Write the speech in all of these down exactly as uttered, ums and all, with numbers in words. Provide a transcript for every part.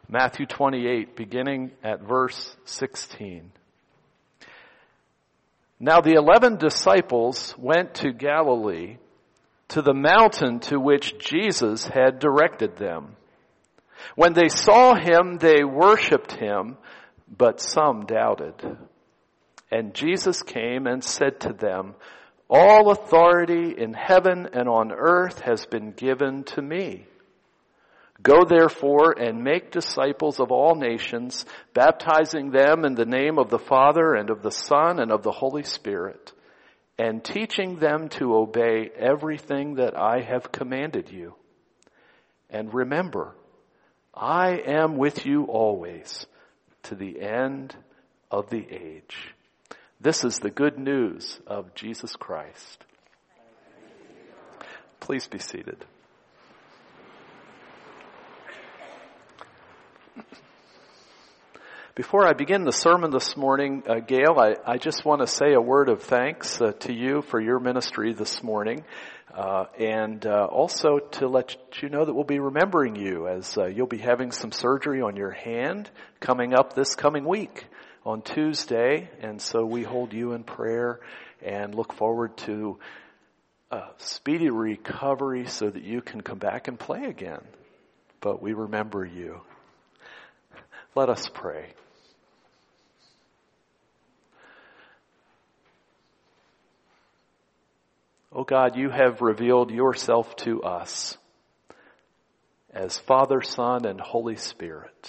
Matthew twenty-eight, beginning at verse sixteen. Now the eleven disciples went to Galilee, to the mountain to which Jesus had directed them. When they saw him, they worshipped him, but some doubted. And Jesus came and said to them, "All authority in heaven and on earth has been given to me. Go therefore and make disciples of all nations, baptizing them in the name of the Father and of the Son and of the Holy Spirit, and teaching them to obey everything that I have commanded you. And remember, I am with you always, to the end of the age." This is the good news of Jesus Christ. Please be seated. Before I begin the sermon this morning, uh, Gail, I, I just want to say a word of thanks uh, to you for your ministry this morning, uh, and uh, also to let you know that we'll be remembering you as uh, you'll be having some surgery on your hand coming up this coming week on Tuesday, and so we hold you in prayer and look forward to a speedy recovery so that you can come back and play again. But we remember you. Let us pray. Oh God, you have revealed yourself to us as Father, Son, and Holy Spirit.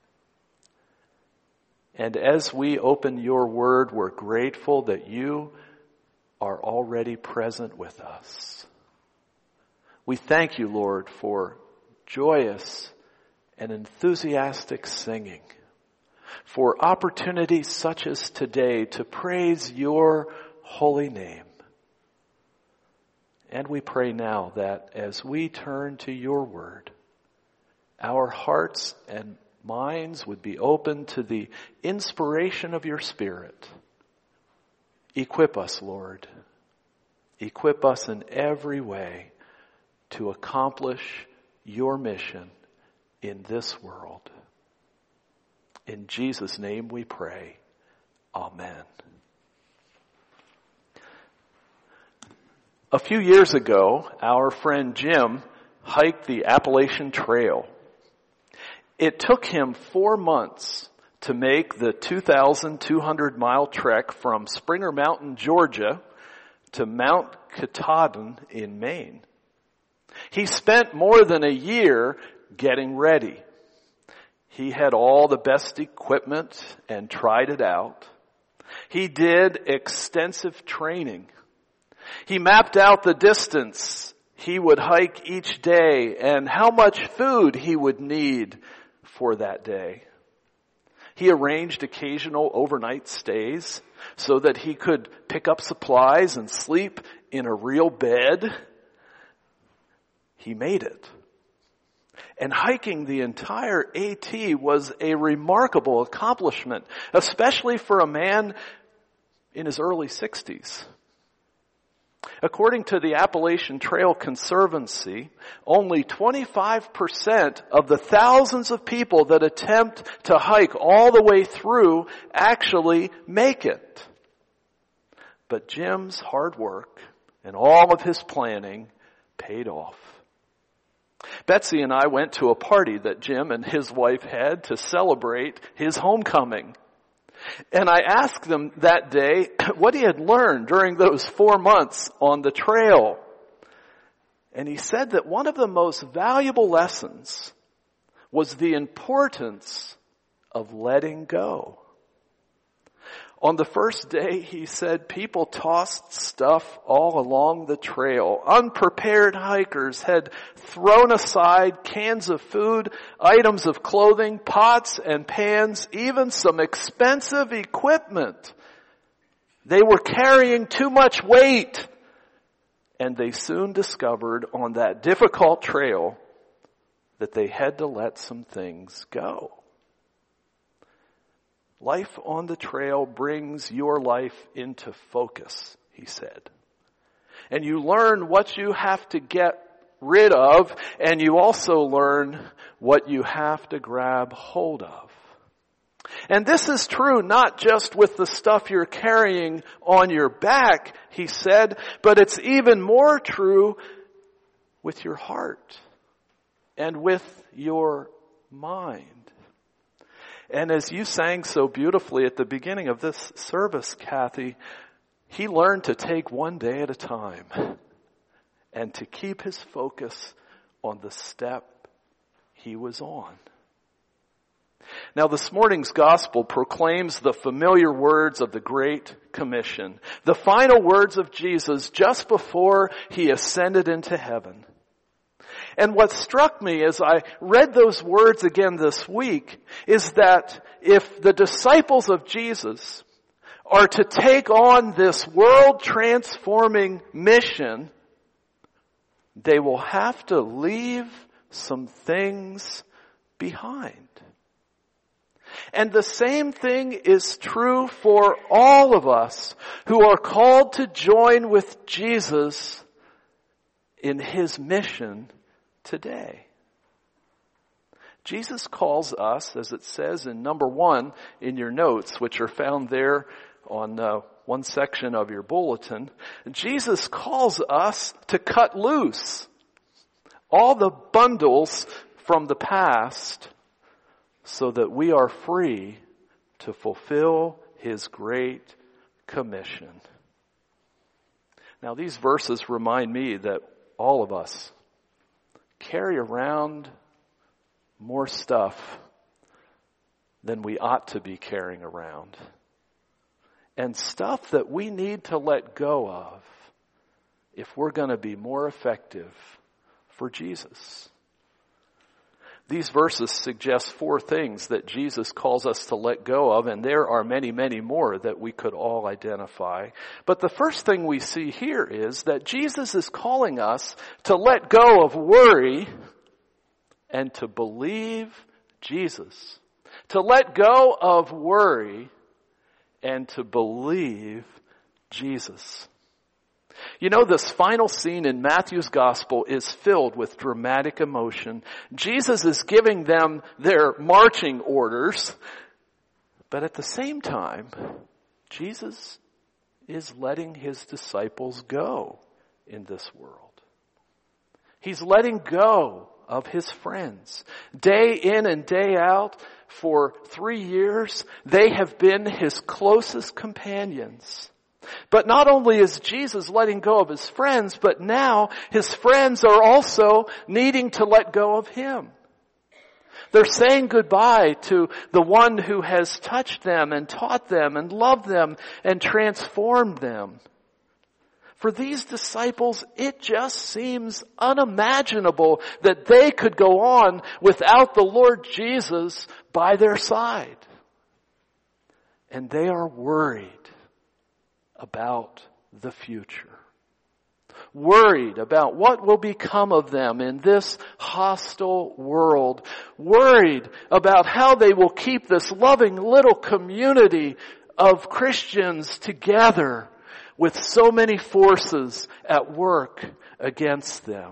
And as we open your word, we're grateful that you are already present with us. We thank you, Lord, for joyous and enthusiastic singing, for opportunities such as today to praise your holy name. And we pray now that as we turn to your word, our hearts and minds would be open to the inspiration of your Spirit. Equip us, Lord. Equip us in every way to accomplish your mission in this world. In Jesus' name we pray. Amen. A few years ago, our friend Jim hiked the Appalachian Trail. It took him four months to make the two thousand two hundred mile trek from Springer Mountain, Georgia to Mount Katahdin in Maine. He spent more than a year getting ready. He had all the best equipment and tried it out. He did extensive training. He mapped out the distance he would hike each day and how much food he would need for that day. He arranged occasional overnight stays so that he could pick up supplies and sleep in a real bed. He made it. And hiking the entire AT was a remarkable accomplishment, especially for a man in his early sixties. According to the Appalachian Trail Conservancy, only twenty-five percent of the thousands of people that attempt to hike all the way through actually make it. But Jim's hard work and all of his planning paid off. Betsy and I went to a party that Jim and his wife had to celebrate his homecoming. And I asked them that day what he had learned during those four months on the trail. And he said that one of the most valuable lessons was the importance of letting go. On the first day, he said, people tossed stuff all along the trail. Unprepared hikers had thrown aside cans of food, items of clothing, pots and pans, even some expensive equipment. They were carrying too much weight. And they soon discovered on that difficult trail that they had to let some things go. Life on the trail brings your life into focus, he said. And you learn what you have to get rid of, and you also learn what you have to grab hold of. And this is true not just with the stuff you're carrying on your back, he said, but it's even more true with your heart and with your mind. And as you sang so beautifully at the beginning of this service, Kathy, he learned to take one day at a time and to keep his focus on the step he was on. Now, this morning's gospel proclaims the familiar words of the Great Commission, the final words of Jesus just before he ascended into heaven. And what struck me as I read those words again this week is that if the disciples of Jesus are to take on this world-transforming mission, they will have to leave some things behind. And the same thing is true for all of us who are called to join with Jesus in his mission today. Jesus calls us, as it says in number one in your notes, which are found there on uh, one section of your bulletin, Jesus calls us to cut loose all the bundles from the past so that we are free to fulfill his great commission. Now, these verses remind me that all of us carry around more stuff than we ought to be carrying around. And stuff that we need to let go of if we're going to be more effective for Jesus. These verses suggest four things that Jesus calls us to let go of, and there are many, many more that we could all identify. But the first thing we see here is that Jesus is calling us to let go of worry and to believe Jesus. To let go of worry and to believe Jesus. You know, this final scene in Matthew's gospel is filled with dramatic emotion. Jesus is giving them their marching orders, but at the same time, Jesus is letting his disciples go in this world. He's letting go of his friends. Day in and day out, for three years, they have been his closest companions. But not only is Jesus letting go of his friends, but now his friends are also needing to let go of him. They're saying goodbye to the one who has touched them and taught them and loved them and transformed them. For these disciples, it just seems unimaginable that they could go on without the Lord Jesus by their side. And they are worried about the future. Worried about what will become of them in this hostile world. Worried about how they will keep this loving little community of Christians together with so many forces at work against them.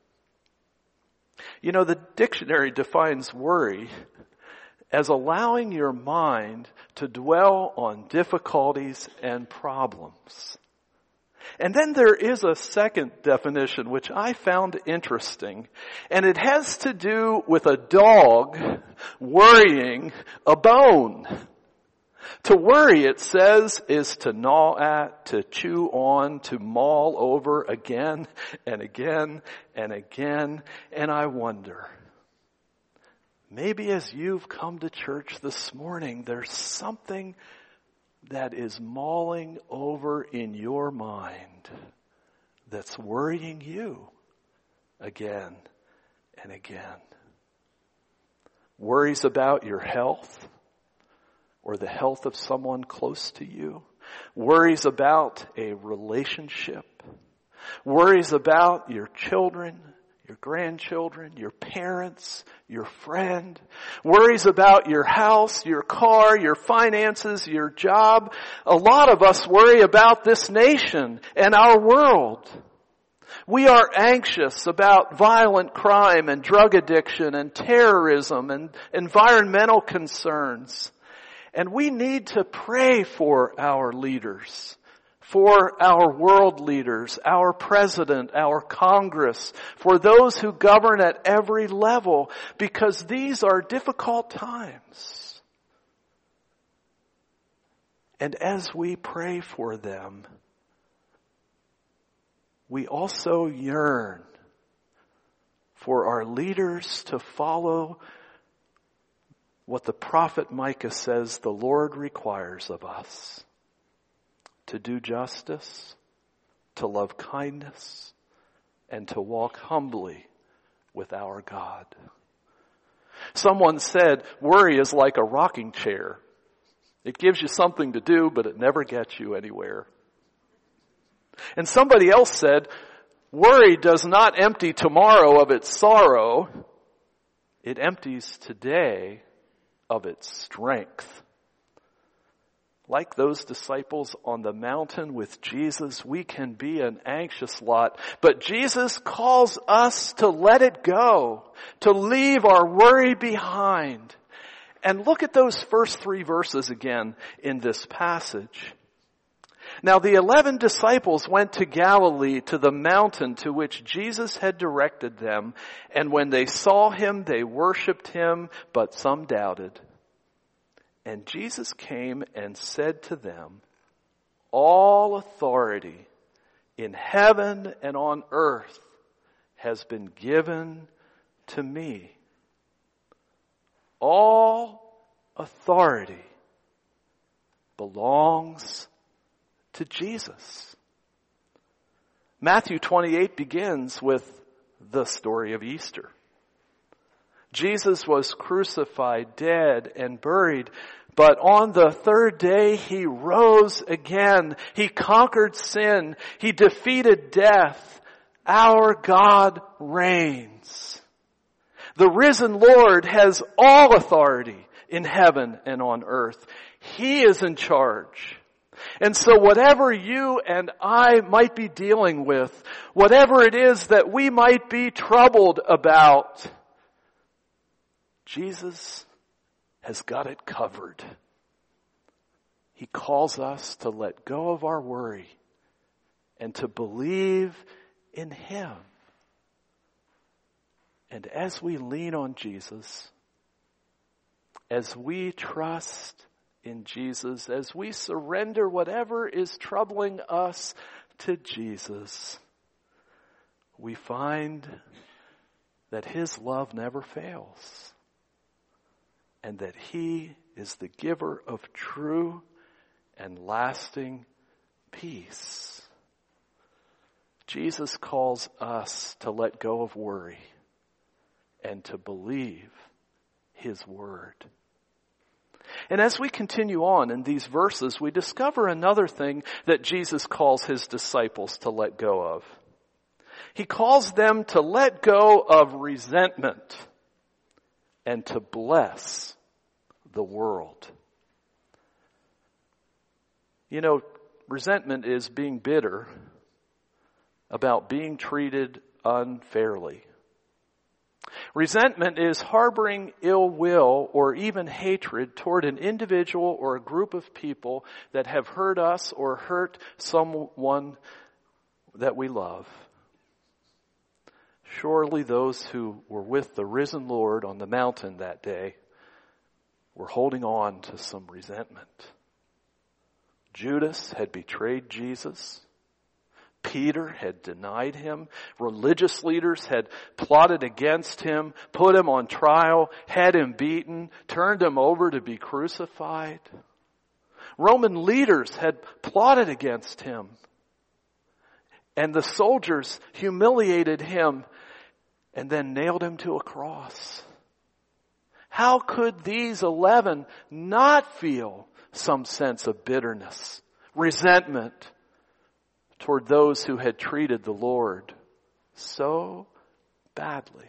You know, the dictionary defines worry as allowing your mind to dwell on difficulties and problems. And then there is a second definition which I found interesting, and it has to do with a dog worrying a bone. To worry, it says, is to gnaw at, to chew on, to maul over again and again and again. And I wonder, maybe as you've come to church this morning, there's something that is mauling over in your mind that's worrying you again and again. Worries about your health or the health of someone close to you. Worries about a relationship. Worries about your children, your grandchildren, your parents, your friend. Worries about your house, your car, your finances, your job. A lot of us worry about this nation and our world. We are anxious about violent crime and drug addiction and terrorism and environmental concerns. And we need to pray for our leaders, for our world leaders, our president, our Congress, for those who govern at every level, because these are difficult times. And as we pray for them, we also yearn for our leaders to follow what the prophet Micah says the Lord requires of us: to do justice, to love kindness, and to walk humbly with our God. Someone said, worry is like a rocking chair. It gives you something to do, but it never gets you anywhere. And somebody else said, worry does not empty tomorrow of its sorrow. It empties today of its strength. Like those disciples on the mountain with Jesus, we can be an anxious lot. But Jesus calls us to let it go, to leave our worry behind. And look at those first three verses again in this passage. Now the eleven disciples went to Galilee, to the mountain to which Jesus had directed them. And when they saw him, they worshipped him, but some doubted. And Jesus came and said to them, all authority in heaven and on earth has been given to me. All authority belongs to Jesus. Matthew twenty-eight begins with the story of Easter. Jesus was crucified, dead, and buried, but on the third day he rose again. He conquered sin. He defeated death. Our God reigns. The risen Lord has all authority in heaven and on earth. He is in charge. And so whatever you and I might be dealing with, whatever it is that we might be troubled about, Jesus has got it covered. He calls us to let go of our worry and to believe in Him. And as we lean on Jesus, as we trust in Jesus, as we surrender whatever is troubling us to Jesus, we find that His love never fails, and that He is the giver of true and lasting peace. Jesus calls us to let go of worry and to believe His word. And as we continue on in these verses, we discover another thing that Jesus calls His disciples to let go of. He calls them to let go of resentment and to bless the world. You know, resentment is being bitter about being treated unfairly. Resentment is harboring ill will or even hatred toward an individual or a group of people that have hurt us or hurt someone that we love. Surely those who were with the risen Lord on the mountain that day were holding on to some resentment. Judas had betrayed Jesus. Peter had denied Him. Religious leaders had plotted against Him, put Him on trial, had Him beaten, turned Him over to be crucified. Roman leaders had plotted against Him. And the soldiers humiliated Him and then nailed Him to a cross. How could these eleven not feel some sense of bitterness, resentment toward those who had treated the Lord so badly?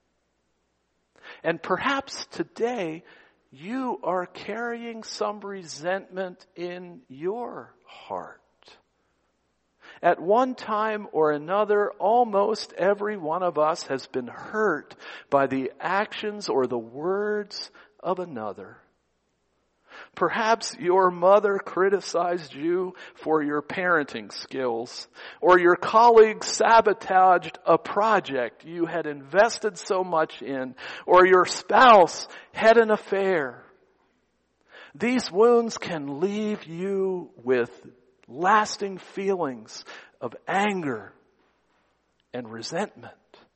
And perhaps today you are carrying some resentment in your heart. At one time or another, almost every one of us has been hurt by the actions or the words of another. Perhaps your mother criticized you for your parenting skills, or your colleague sabotaged a project you had invested so much in, or your spouse had an affair. These wounds can leave you with lasting feelings of anger and resentment.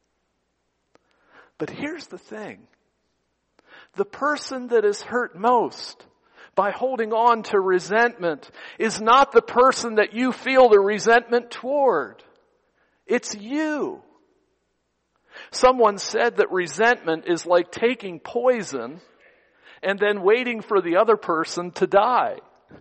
But here's the thing. The person that is hurt most by holding on to resentment is not the person that you feel the resentment toward. It's you. Someone said that resentment is like taking poison and then waiting for the other person to die.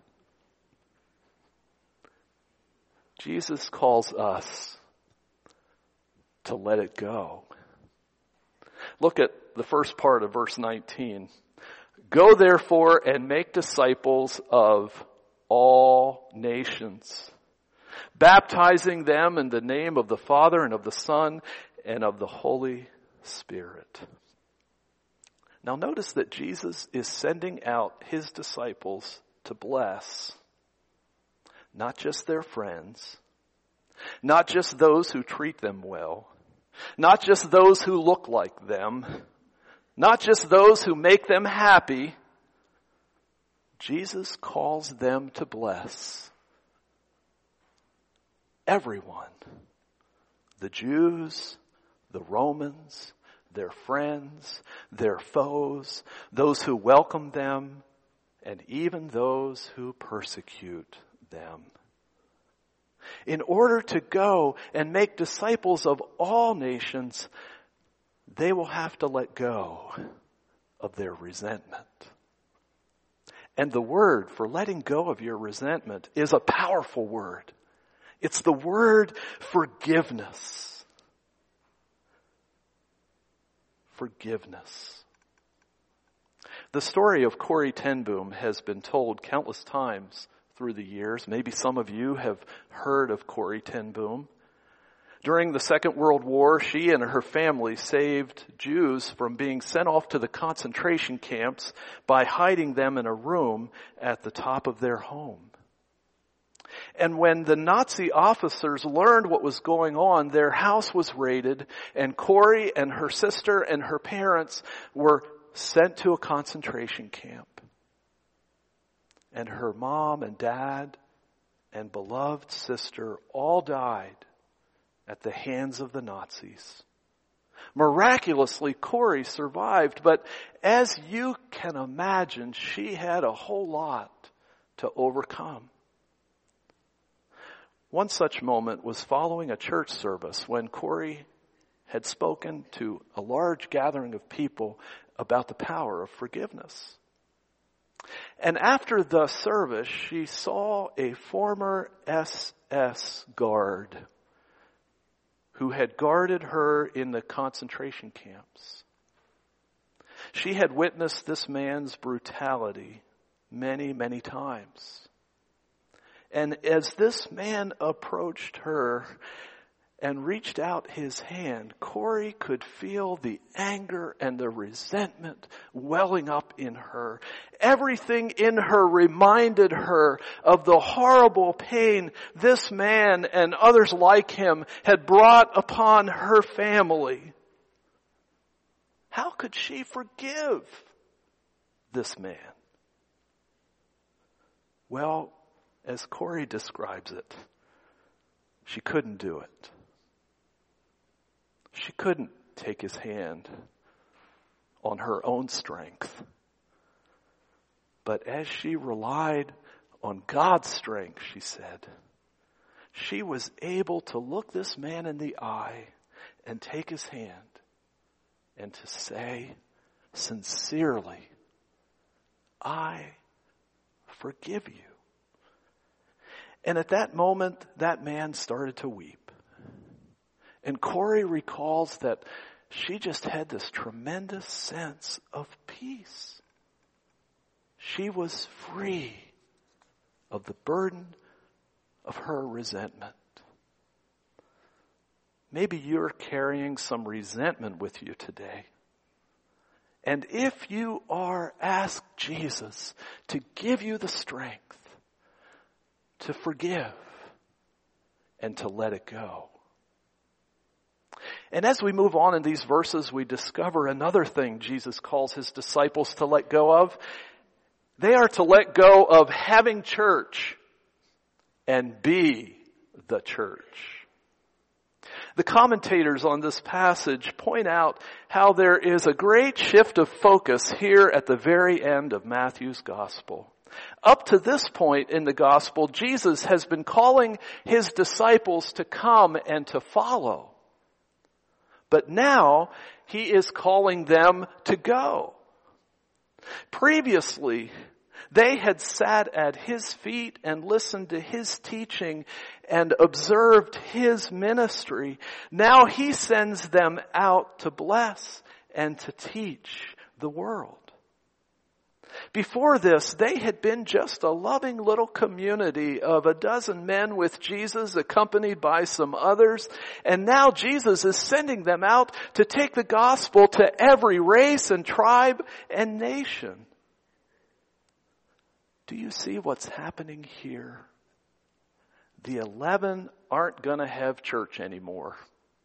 Jesus calls us to let it go. Look at the first part of verse nineteen. Go therefore and make disciples of all nations, baptizing them in the name of the Father and of the Son and of the Holy Spirit. Now notice that Jesus is sending out his disciples to bless not just their friends, not just those who treat them well, not just those who look like them, not just those who make them happy. Jesus calls them to bless everyone. The Jews, the Romans, their friends, their foes, those who welcome them, and even those who persecute them. In order to go and make disciples of all nations, they will have to let go of their resentment. And the word for letting go of your resentment is a powerful word. It's the word forgiveness. Forgiveness. The story of Corrie ten Boom has been told countless times through the years. Maybe some of you have heard of Corrie ten Boom. During the Second World War, she and her family saved Jews from being sent off to the concentration camps by hiding them in a room at the top of their home. And when the Nazi officers learned what was going on, their house was raided, and Corrie and her sister and her parents were sent to a concentration camp. And her mom and dad and beloved sister all died at the hands of the Nazis. Miraculously, Corrie survived, but as you can imagine, she had a whole lot to overcome. One such moment was following a church service when Corrie had spoken to a large gathering of people about the power of forgiveness. And after the service, she saw a former S S guard who had guarded her in the concentration camps. She had witnessed this man's brutality many, many times. And as this man approached her and reached out his hand, Corrie could feel the anger and the resentment welling up in her. Everything in her reminded her of the horrible pain this man and others like him had brought upon her family. How could she forgive this man? Well, as Corrie describes it, she couldn't do it. She couldn't take his hand on her own strength. But as she relied on God's strength, she said, she was able to look this man in the eye and take his hand and to say sincerely, I forgive you. And at that moment, that man started to weep. And Corrie recalls that she just had this tremendous sense of peace. She was free of the burden of her resentment. maybe you're carrying some resentment with you today. And if you are, ask Jesus to give you the strength to forgive and to let it go. And as we move on in these verses, we discover another thing Jesus calls his disciples to let go of. They are to let go of having church and be the church. The commentators on this passage point out how there is a great shift of focus here at the very end of Matthew's gospel. Up to this point in the gospel, Jesus has been calling his disciples to come and to follow. But now he is calling them to go. Previously, they had sat at his feet and listened to his teaching and observed his ministry. Now he sends them out to bless and to teach the world. Before this, they had been just a loving little community of a dozen men with Jesus, accompanied by some others. And now Jesus is sending them out to take the gospel to every race and tribe and nation. Do you see what's happening here? The eleven aren't going to have church anymore.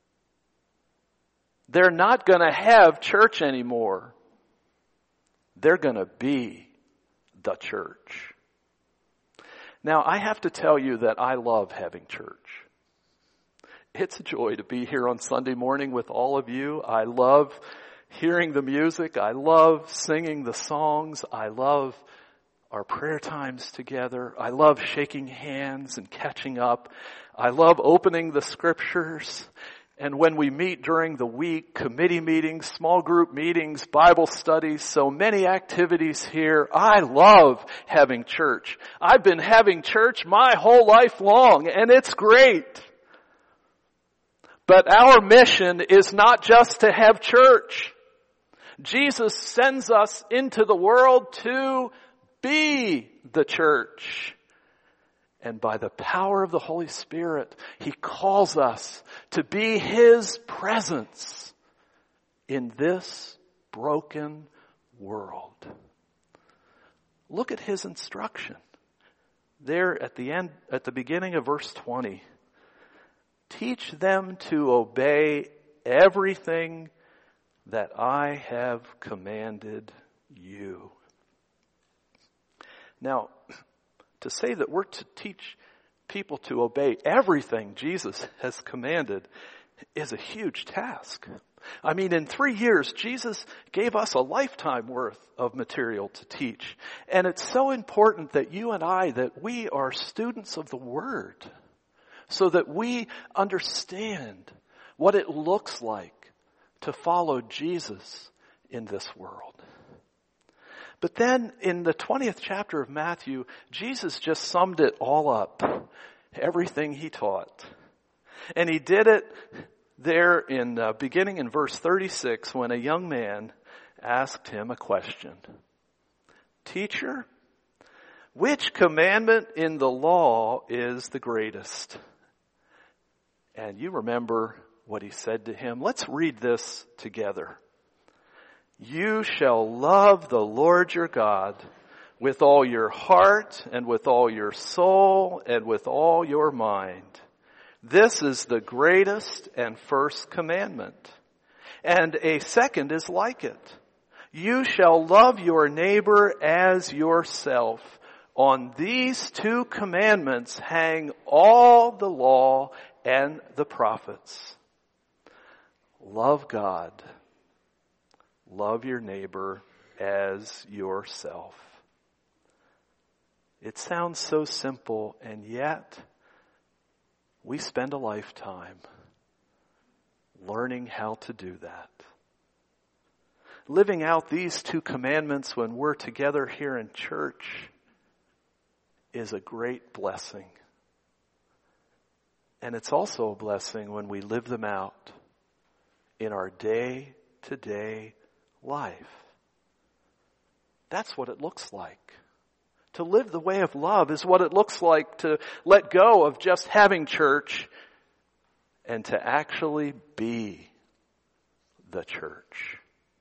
They're not going to have church anymore. They're going to be the church. Now, I have to tell you that I love having church. It's a joy to be here on Sunday morning with all of you. I love hearing the music. I love singing the songs. I love our prayer times together. I love shaking hands and catching up. I love opening the scriptures. And when we meet during the week, committee meetings, small group meetings, Bible studies, so many activities here. I love having church. I've been having church my whole life long, and it's great. But our mission is not just to have church. Jesus sends us into the world to be the church. And by the power of the Holy Spirit, he calls us to be his presence in this broken world. Look at his instruction. There at the end, at the beginning of verse twenty. Teach them to obey everything that I have commanded you. Now, to say that we're to teach people to obey everything Jesus has commanded is a huge task. I mean, in three years, Jesus gave us a lifetime worth of material to teach. And it's so important that you and I, that we are students of the Word, so that we understand what it looks like to follow Jesus in this world. But then in the twentieth chapter of Matthew, Jesus just summed it all up, everything he taught. And he did it there in uh, beginning in verse thirty-six, when a young man asked him a question. Teacher, which commandment in the law is the greatest? And you remember what he said to him. Let's read this together. You shall love the Lord your God with all your heart and with all your soul and with all your mind. This is the greatest and first commandment. And a second is like it. You shall love your neighbor as yourself. On these two commandments hang all the law and the prophets. Love God. Love your neighbor as yourself. It sounds so simple, and yet we spend a lifetime learning how to do that. Living out these two commandments when we're together here in church is a great blessing. And it's also a blessing when we live them out in our day-to-day life. That's what it looks like. To live the way of love is what it looks like to let go of just having church and to actually be the church.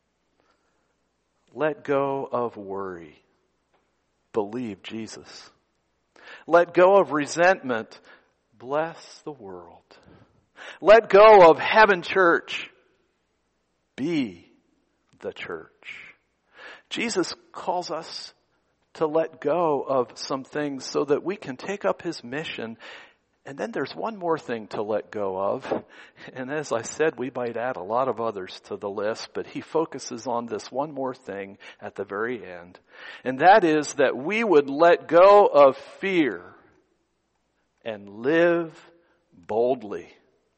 Let go of worry. Believe Jesus. Let go of resentment. Bless the world. Let go of heaven church. Be the church. Jesus calls us to let go of some things so that we can take up his mission. And then there's one more thing to let go of. And as I said, we might add a lot of others to the list, but he focuses on this one more thing at the very end. And that is that we would let go of fear and live boldly.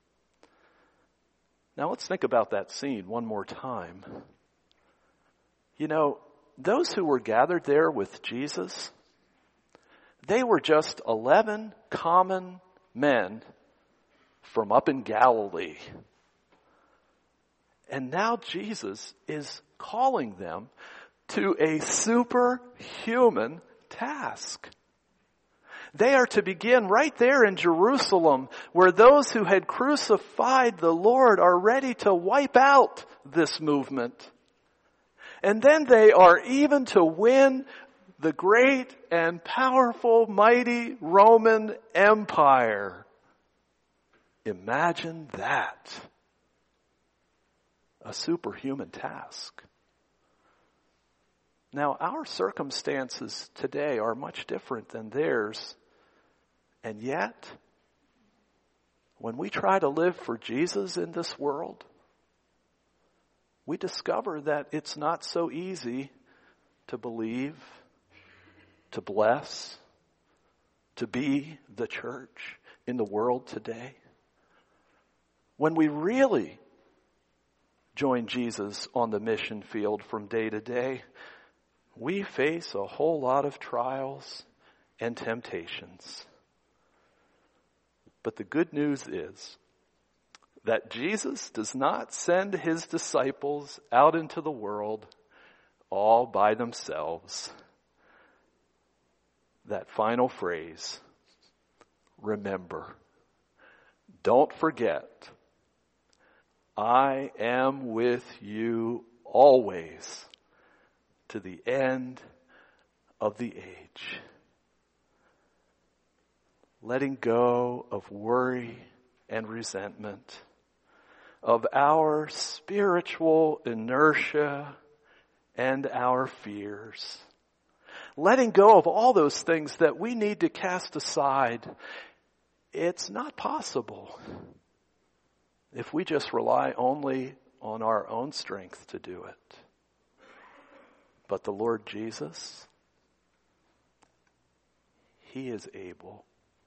Now let's think about that scene one more time. You know, those who were gathered there with Jesus, they were just eleven common men from up in Galilee. And now Jesus is calling them to a superhuman task. They are to begin right there in Jerusalem, where those who had crucified the Lord are ready to wipe out this movement. And then they are even to win the great and powerful, mighty Roman Empire. Imagine that. A superhuman task. Now, our circumstances today are much different than theirs. And yet, when we try to live for Jesus in this world, we discover that it's not so easy to believe, to bless, to be the church in the world today. When we really join Jesus on the mission field from day to day, we face a whole lot of trials and temptations. But the good news is that Jesus does not send his disciples out into the world all by themselves. That final phrase, remember, don't forget, I am with you always to the end of the age. Letting go of worry and resentment, of our spiritual inertia and our fears. Letting go of all those things that we need to cast aside. It's not possible if we just rely only on our own strength to do it. But the Lord Jesus, he is able.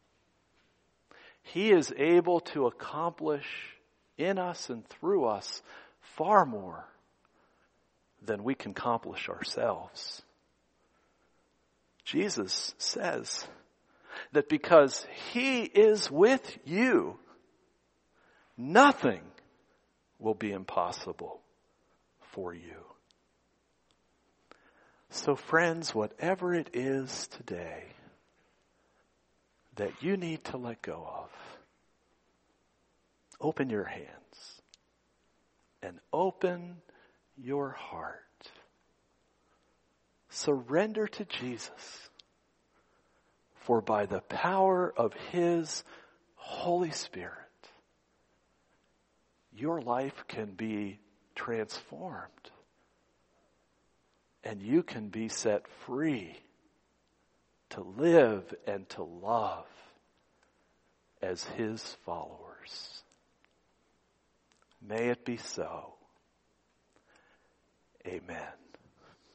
He is able to accomplish in us and through us far more than we can accomplish ourselves. Jesus says that because he is with you, nothing will be impossible for you. So friends, whatever it is today that you need to let go of, open your hands and open your heart. Surrender to Jesus, for by the power of his Holy Spirit, your life can be transformed and you can be set free to live and to love as his followers. May it be so. Amen.